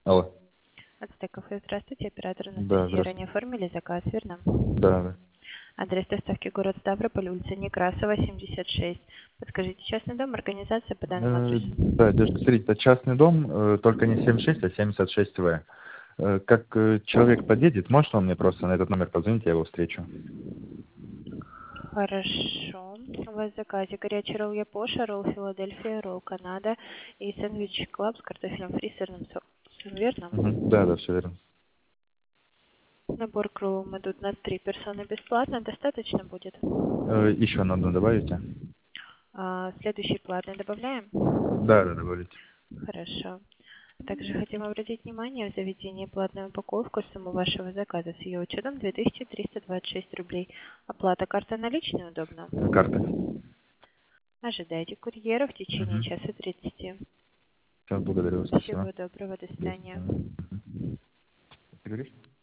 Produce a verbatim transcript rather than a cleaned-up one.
Алло. Ацтек кафе, здравствуйте, оператор Да, Анастасия. Ранее здравствуйте. оформили заказ, верно? Да, да. Адрес доставки город Ставрополь, улица Некрасова, семьдесят шесть. Подскажите, частный дом, организация по данному Э, адресу? да, девушка, смотрите, это частный дом, э, только не семьдесят шесть, а семьдесят шесть В. Э, как э, человек подъедет, может он мне просто на этот номер позвонить, я его встречу? Хорошо. У вас в заказе горячий ролл Япоша, ролл Филадельфия, ролл Канада и сэндвич Клаб с картофелем фри и сырным соусом, верно? Угу. Да, да, все верно. Набор к роллам идут на три персоны бесплатно, достаточно будет? Э, еще надо добавите? А, следующий платный добавляем? Да, да, добавите. Хорошо. Также хотим обратить внимание в заведении платную упаковку суммы вашего заказа с ее учетом две тысячи триста двадцать шесть рублей. Оплата картой наличной удобно? Карта. Ожидайте курьера в течение Угу. часа тридцати. Все, благодарю вас, спасибо. Всего доброго, до До свидания. свидания. Мгм. Ты говоришь?